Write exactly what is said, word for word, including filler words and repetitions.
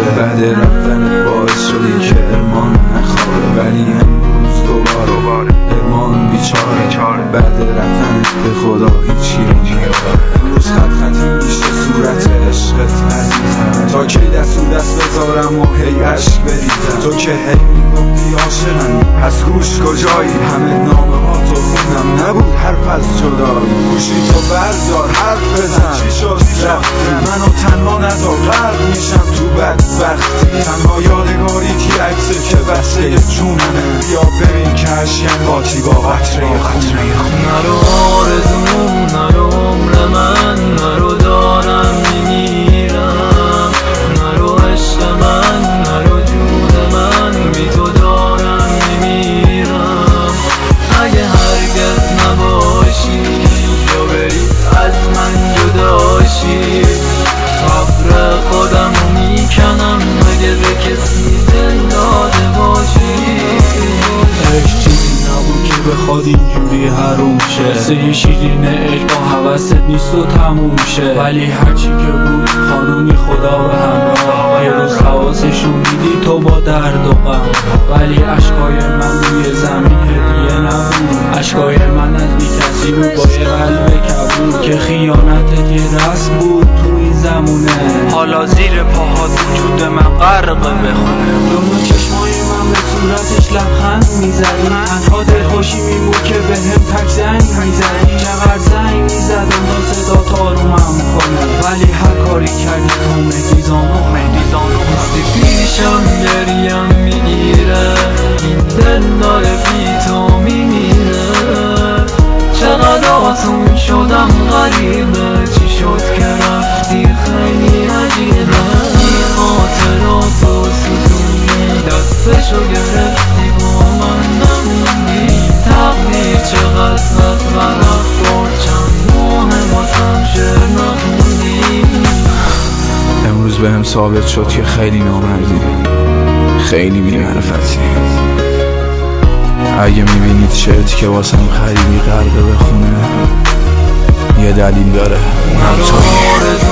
بعد رفتنت باعث شدی که ارمان نخوابه، ولی امروز دوباره ارمان بیچاره بعد رفتنت به خدا هیچی رو نمیاره. امروز خط خطی میشه صورت عشقت عزیزم، تا کی دست و دست بذارم و هی عشق بریزم. تو که هی میگفتی عاشقم پس گوش کجایی، همه نامه ها تو خوندم نبود حرف از جدایی. گوشی تو بردار حرف بزن چی شد رفتی، منو تنها نذار غرق میشم تو بدبختی. تنها یادگاری که عکسه که بسته جونمه، بیا ببین که اشکن باتی با قطره خونه. نرو آرزوم نرو عمر من، نرو دارم میمیرم، نرو عشق من نرو جون من، بی تو دارم میمیرم. اگه هرگز نباشی یا بری از من جداشی، قبر خودم رو میکنم اگه به کسی دل داده باشی. عشق چیزی نبود که بخواد اینجوری حروم شه، قصه شیرین عشق با حوست نیست و تموم شه. ولی هرچی که بود خانومی خدا به همراه، یه روز حواسشون دیدی تو با درد و غم. ولی عشقای من روی زمین هدیه نبود، عشقای من از بی کسی بود با یه قلب کبود، که خیانتت یه رسم بود تو این زمونه. حالا زیر پاهات وجود من غرق بخونه. دونو چشمای من به صورتش لبخند میزدی، تنها دلخوشی میمون که به هم تک زنگ میزدی. چقدر زنگ میزدم تا صدا تارومم کنه، ولی هر کاری کردی تو مهدیزانو مهدیزانو وقتی پیشم گریم میگیره، این دل داره بی تو میمیره. چقدر آسون شدم غریبه، چی شد که رفتی خیلی عجیبه. این خاطرات و ستونی دستشو گرفتی با من نموندی. تقدیر چقدر زد و رفتار چند ماه واسم شعر نخوندی. امروز به هم ثابت شد که خیلی نامردی، خیلی بی معرفتی. اگه میبینید شعرتی که واسم خیلی غرقه بخونه، یه دلیل داره، اونم تویی.